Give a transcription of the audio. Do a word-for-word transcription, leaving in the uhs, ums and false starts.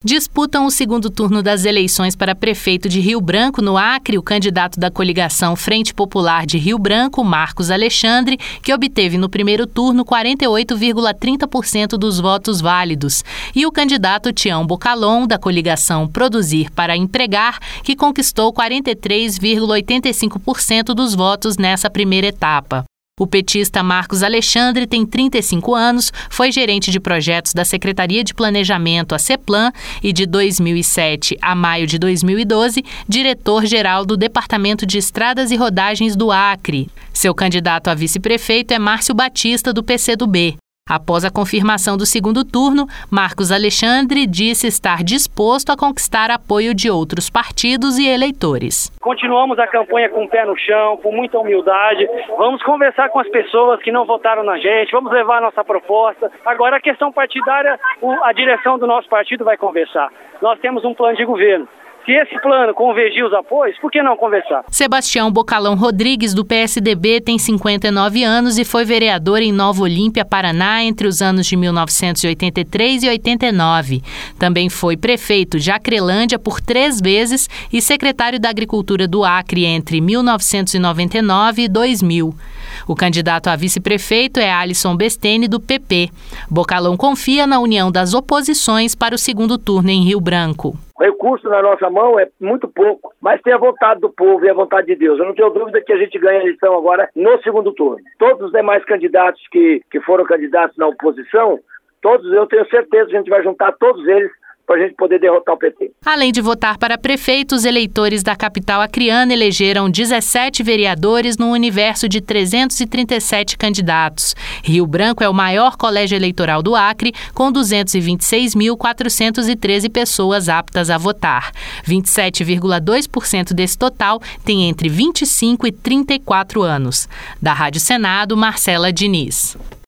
Disputam o segundo turno das eleições para prefeito de Rio Branco, no Acre, o candidato da coligação Frente Popular de Rio Branco, Marcos Alexandre, que obteve no primeiro turno quarenta e oito vírgula trinta por cento dos votos válidos, e o candidato Tião Bocalon, da coligação Produzir para Empregar, que conquistou quarenta e três vírgula oitenta e cinco por cento dos votos nessa primeira etapa. O petista Marcos Alexandre tem trinta e cinco anos, foi gerente de projetos da Secretaria de Planejamento, a CEPLAN, e de dois mil e sete a maio de dois mil e doze, diretor-geral do Departamento de Estradas e Rodagens do Acre. Seu candidato a vice-prefeito é Márcio Batista, do P C do B. Após a confirmação do segundo turno, Marcos Alexandre disse estar disposto a conquistar apoio de outros partidos e eleitores. Continuamos a campanha com o pé no chão, com muita humildade. Vamos conversar com as pessoas que não votaram na gente, vamos levar a nossa proposta. Agora, a questão partidária, a direção do nosso partido vai conversar. Nós temos um plano de governo. Se esse plano convergir os apoios, por que não conversar? Sebastião Bocalão Rodrigues, do P S D B, tem cinquenta e nove anos e foi vereador em Nova Olímpia, Paraná, entre os anos de mil novecentos e oitenta e três e oitenta e nove. Também foi prefeito de Acrelândia por três vezes e secretário da Agricultura do Acre entre mil novecentos e noventa e nove e dois mil. O candidato a vice-prefeito é Alisson Bestene, do P P. Bocalão confia na união das oposições para o segundo turno em Rio Branco. O recurso na nossa mão é muito pouco, mas tem a vontade do povo e a vontade de Deus. Eu não tenho dúvida que a gente ganha a eleição agora no segundo turno. Todos os demais candidatos que, que foram candidatos na oposição, todos, eu tenho certeza que a gente vai juntar todos eles para a gente poder derrotar o P T. Além de votar para prefeito, os eleitores da capital acreana elegeram dezessete vereadores no universo de trezentos e trinta e sete candidatos. Rio Branco é o maior colégio eleitoral do Acre, com duzentos e vinte e seis mil, quatrocentos e treze pessoas aptas a votar. vinte e sete vírgula dois por cento desse total tem entre vinte e cinco e trinta e quatro anos. Da Rádio Senado, Marcela Diniz.